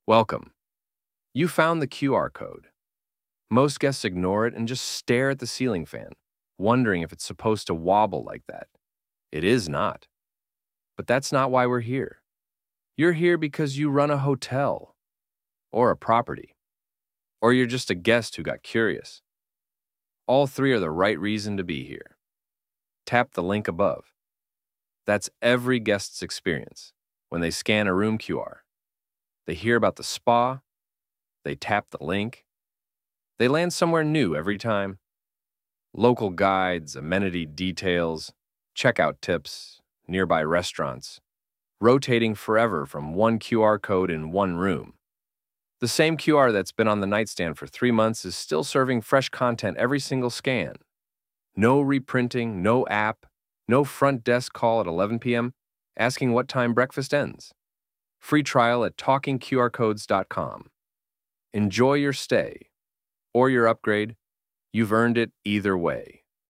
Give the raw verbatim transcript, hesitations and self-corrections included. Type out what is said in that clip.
Welcome. You found the Q R code. Most guests ignore it and just stare at the ceiling fan, wondering if it's supposed to wobble like that. It is not. But that's not why we're here. You're here because you run a hotel, or a property, or you're just a guest who got curious. All three are the right reason to be here. Tap the link above. That's every guest's experience when they scan a room Q R. They hear about the spa, they tap the link, they land somewhere new every time. Local guides, amenity details, checkout tips, nearby restaurants, rotating forever from one Q R code in one room. The same Q R that's been on the nightstand for three months is still serving fresh content every single scan. No reprinting, no app, no front desk call at eleven p m asking what time breakfast ends. Free trial at talking Q R codes dot com. Enjoy your stay or your upgrade. You've earned it either way.